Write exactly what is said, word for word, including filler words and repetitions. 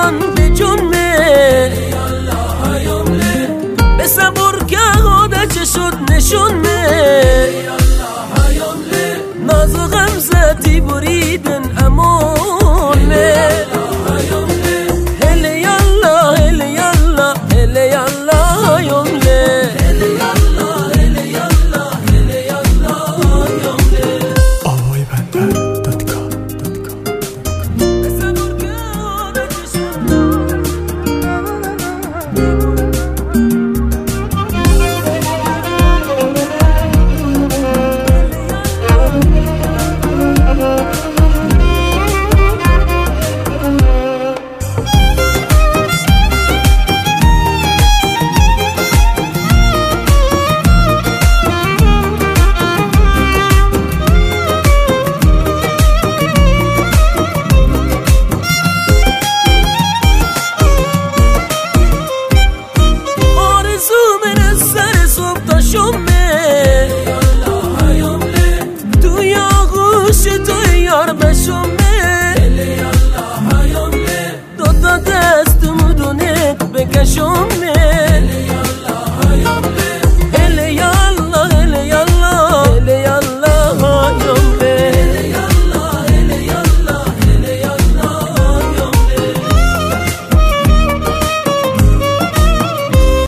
جان به جنمه به صبر که عادت شد نشونه ناز و غمزتی بریدن امونه هلی یالا هلی یالا هلی یالا یمله تو یا غوش تو یار بشمه دو تا دست مدونت بکشمه